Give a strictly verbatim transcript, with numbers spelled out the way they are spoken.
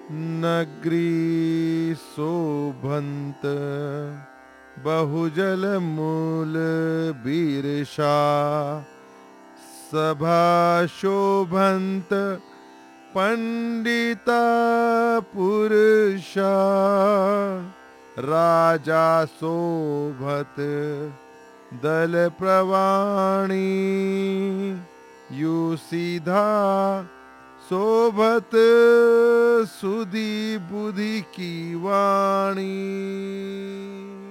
नगरी शोभंत बहुजल मूल बीरशा सभा शोभंत पंडिता पुरुषा राजा शोभत दल प्रवाणी यु सीधा शोभत सुधि बुद्धि की वाणी।